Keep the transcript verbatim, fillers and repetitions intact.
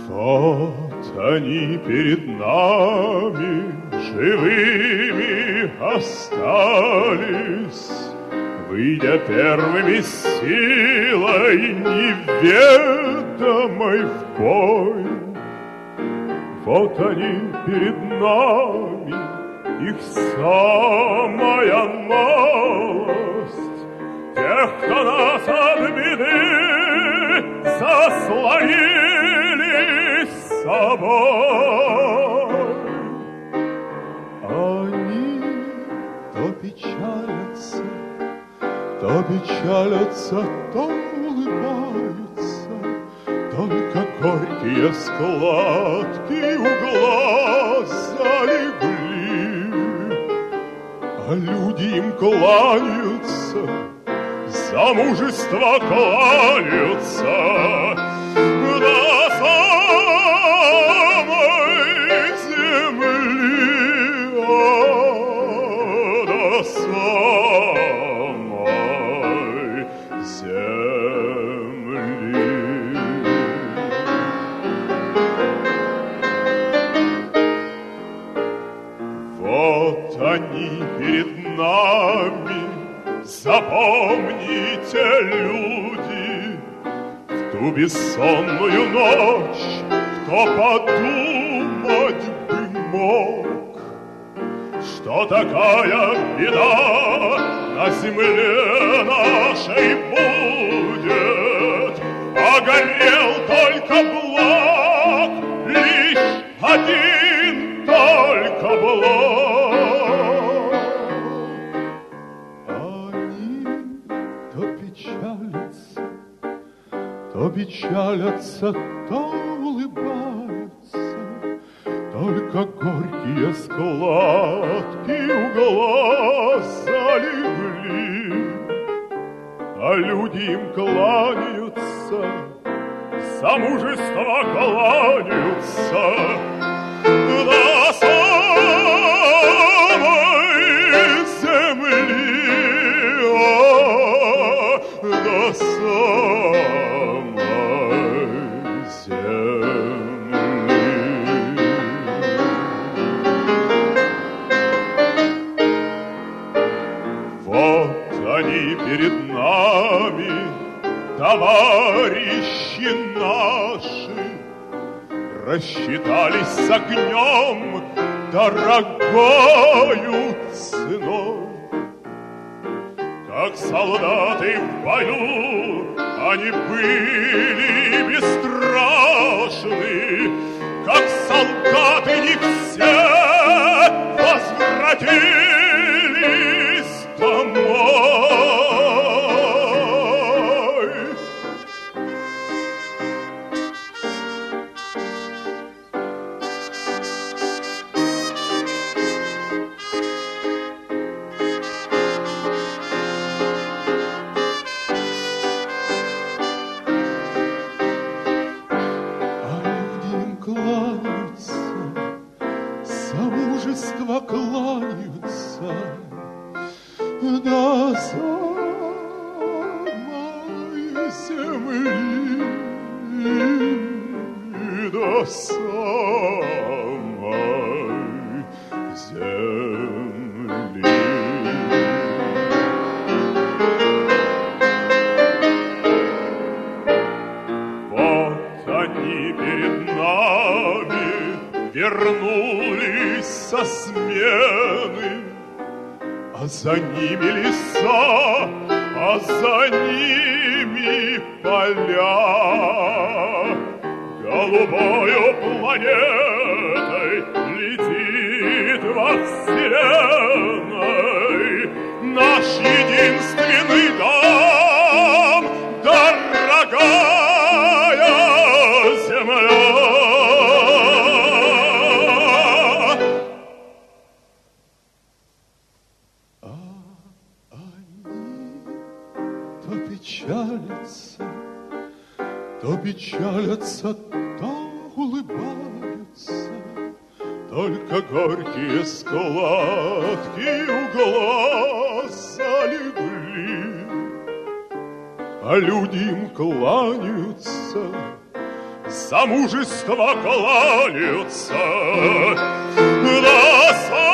Вот они перед нами живыми остались, выйдя первыми силой неведомой в бой. Вот они перед нами, их самая малость, тех, кто нас от беды заслонили с собой. Они то печалятся, то печалятся, то улыбаются, только горькие складки у глаз залегли, а люди им кланяются, за мужество кланяются до самой земли, а, до самой земли. Вот они перед нами, запомните, люди, в ту бессонную ночь, кто подумать бы мог, что такая беда на земле нашей будет. Погорел только благ, лишь один только благ. То печалятся, то улыбаются, только горькие складки у глаз залегли, а люди им кланяются, за мужество кланяются до самой земли, а, до самой земли. Вот они перед нами, товарищи наши, рассчитались с огнем дорогою ценой. Как солдаты в бою они были бесстрашны, как солдаты не все возвратились домой. Кланяются до самой земли, до самой земли. Вот они перед нами вернулись со смены, а за ними леса, а за ними поля. Голубою планетой летит во вселенной наш единственный дом, дорогая земля. Печалятся, то печалятся, то улыбаются, только горькие складки у глаз залегли, а люди им кланяются, за мужество кланяются. Да,